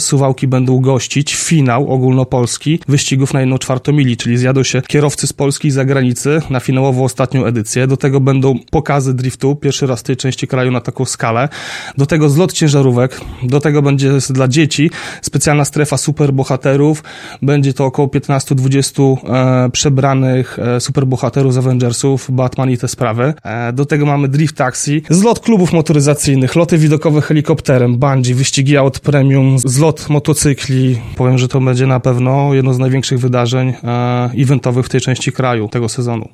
Suwałki będą gościć finał ogólnopolski wyścigów na 1/4 mili, czyli zjadą się kierowcy z Polski i zagranicy na finałową ostatnią edycję. Do tego będą pokazy driftu, pierwszy raz w tej części kraju na taką skalę. Do tego zlot ciężarówek, do tego będzie dla dzieci specjalna strefa superbohaterów. Będzie to około 15-20 przebranych superbohaterów z Avengersów, Batman i te sprawy. Do tego mamy drift taxi, zlot klubów motoryzacyjnych, loty widokowe helikopterem, bungee, wyścigi aut premium, zlot motocykli. Powiem, że to będzie na pewno jedno z największych wydarzeń eventowych w tej części kraju tego sezonu.